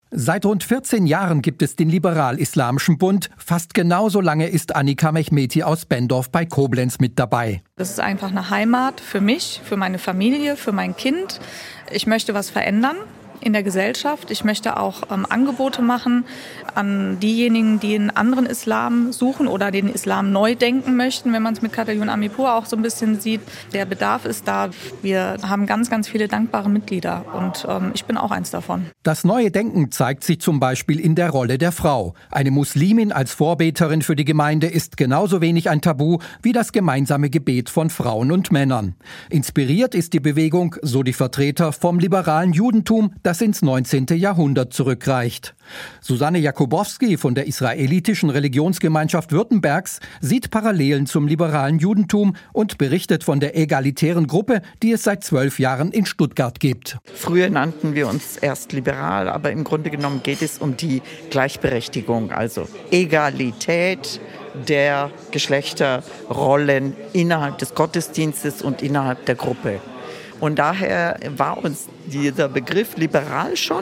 Seit rund 14 Jahren gibt es den Liberal-Islamischen Bund. Fast genauso lange ist Annika Mehmeti aus Benndorf bei Koblenz mit dabei. Das ist einfach eine Heimat für mich, für meine Familie, für mein Kind. Ich möchte was verändern in der Gesellschaft. Ich möchte auch Angebote machen an diejenigen, die einen anderen Islam suchen oder den Islam neu denken möchten, wenn man es mit Katayoun Amipur auch so ein bisschen sieht. Der Bedarf ist da. Wir haben ganz, ganz viele dankbare Mitglieder und ich bin auch eins davon. Das neue Denken zeigt sich zum Beispiel in der Rolle der Frau. Eine Muslimin als Vorbeterin für die Gemeinde ist genauso wenig ein Tabu wie das gemeinsame Gebet von Frauen und Männern. Inspiriert ist die Bewegung, so die Vertreter, vom liberalen Judentum, das ins 19. Jahrhundert zurückreicht. Susanne Jakubowski von der israelitischen Religionsgemeinschaft Württembergs sieht Parallelen zum liberalen Judentum und berichtet von der egalitären Gruppe, die es seit 12 Jahren in Stuttgart gibt. Früher nannten wir uns erst liberal, aber im Grunde genommen geht es um die Gleichberechtigung, also Egalität der Geschlechterrollen innerhalb des Gottesdienstes und innerhalb der Gruppe. Und daher war uns dieser Begriff liberal schon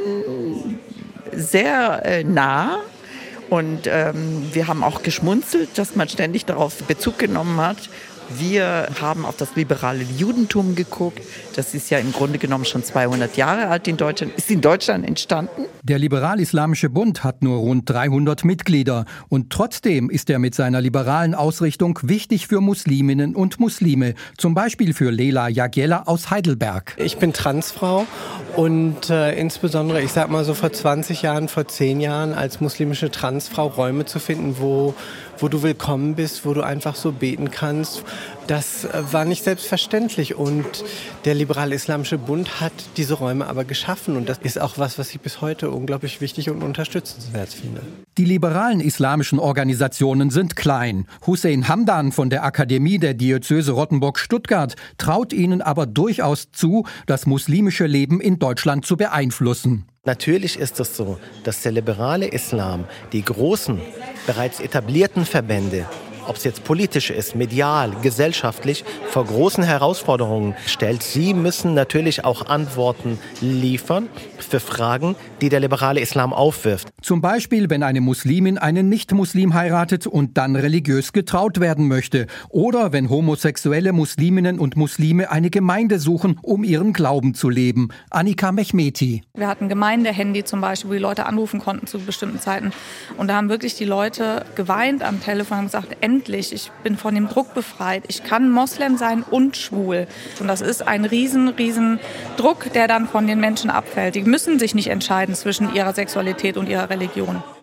sehr nah. Und wir haben auch geschmunzelt, dass man ständig darauf Bezug genommen hat. Wir haben auf das liberale Judentum geguckt. Das ist ja im Grunde genommen schon 200 Jahre alt in Deutschland. Ist in Deutschland entstanden. Der Liberal-Islamische Bund hat nur rund 300 Mitglieder. Und trotzdem ist er mit seiner liberalen Ausrichtung wichtig für Musliminnen und Muslime. Zum Beispiel für Lela Jagiela aus Heidelberg. Ich bin Transfrau und insbesondere, ich sag mal so vor 20 Jahren, vor 10 Jahren als muslimische Transfrau Räume zu finden, wo du willkommen bist, wo du einfach so beten kannst. Das war nicht selbstverständlich und der Liberal-Islamische Bund hat diese Räume aber geschaffen und das ist auch was ich bis heute unglaublich wichtig und unterstützenswert finde. Die liberalen islamischen Organisationen sind klein. Hussein Hamdan von der Akademie der Diözese Rottenburg-Stuttgart traut ihnen aber durchaus zu, das muslimische Leben in Deutschland zu beeinflussen. Natürlich ist es so, dass der liberale Islam die großen, bereits etablierten Verbände, ob es jetzt politisch ist, medial, gesellschaftlich, vor großen Herausforderungen stellt. Sie müssen natürlich auch Antworten liefern für Fragen, die der liberale Islam aufwirft. Zum Beispiel, wenn eine Muslimin einen Nicht-Muslim heiratet und dann religiös getraut werden möchte. Oder wenn homosexuelle Musliminnen und Muslime eine Gemeinde suchen, um ihren Glauben zu leben. Annika Mehmeti. Wir hatten Gemeindehandy zum Beispiel, wo die Leute anrufen konnten zu bestimmten Zeiten. Und da haben wirklich die Leute geweint am Telefon und gesagt, endlich, ich bin von dem Druck befreit. Ich kann Moslem sein und schwul. Und das ist ein riesen Druck, der dann von den Menschen abfällt. Die müssen sich nicht entscheiden zwischen ihrer Sexualität und ihrer Religion.